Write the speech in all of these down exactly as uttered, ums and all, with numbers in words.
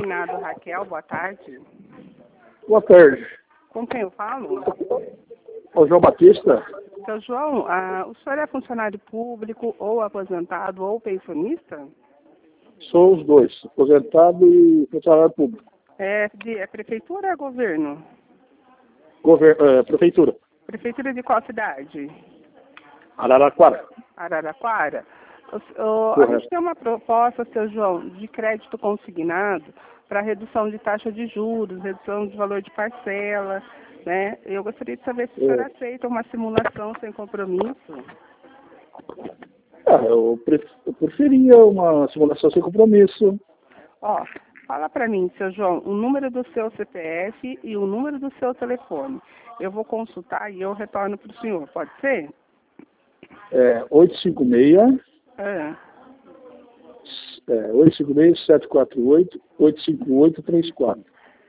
consignado Raquel, boa tarde. Boa tarde. Com quem eu falo? O João Batista. Seu João, ah, o senhor é funcionário público, ou aposentado, ou pensionista? Sou os dois, aposentado e funcionário público. É, de, é prefeitura ou é governo? Gover é, prefeitura. Prefeitura de qual cidade? Araraquara. Araraquara? O, o, a Correto. gente tem uma proposta, seu João, de crédito consignado para redução de taxa de juros, redução de valor de parcela, né? Eu gostaria de saber se o senhor É. aceita uma simulação sem compromisso. Ah, eu, pref eu preferia uma simulação sem compromisso. Ó, fala para mim, seu João, o número do seu C P F e o número do seu telefone. Eu vou consultar e eu retorno para o senhor, pode ser? É oito cinco seis, É. é, oito cinco seis, sete quatro oito, oito cinco oito três quatro.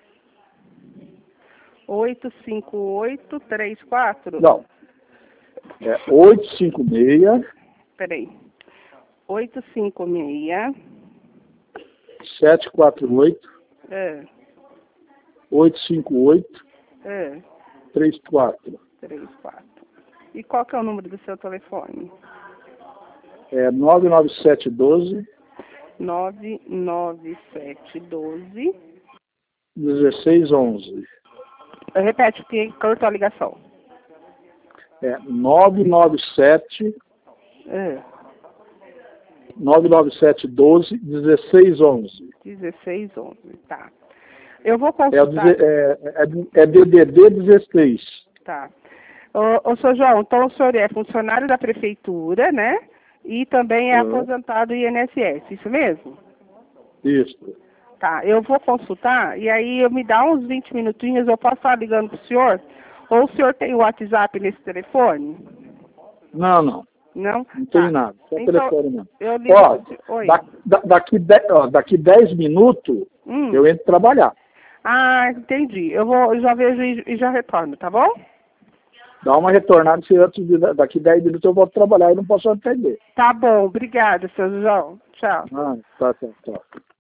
oito cinco oito três quatro? Não. É oito cinco seis, Peraí. oito cinco seis, sete quatro oito, é, oito cinco oito é, três quatro. três quatro. E qual que é o número do seu telefone? É nove nove sete um dois, nove nove sete um dois. dezesseis onze. Repete, que cortou a ligação. É nove nove sete, É, nove nove sete um dois, dezesseis onze. dezesseis onze, tá. Eu vou É, o consultar. deze- é, é, é D D D dezesseis. Tá. Ô, ô, senhor João, então o senhor é funcionário da prefeitura, né? E também é Uhum. aposentado do I N S S, isso mesmo? Isso. Tá, eu vou consultar e aí eu me dá uns vinte minutinhos, eu posso estar ligando pro senhor? Ou o senhor tem o WhatsApp nesse telefone? Não, não. Não? Não tem Tá. nada. Só Então, telefone não. eu ligo Ó, pro senhor. Oi. da, da, daqui, de, ó, daqui dez minutos Hum. eu entro trabalhar. Ah, entendi. Eu vou, eu já vejo e, e já retorno, tá bom? Dá uma retornada, se antes de, daqui dez minutos eu volto trabalhar e não posso atender. Tá bom, obrigada, seu João. Tchau. Ah, tá, tá, tá.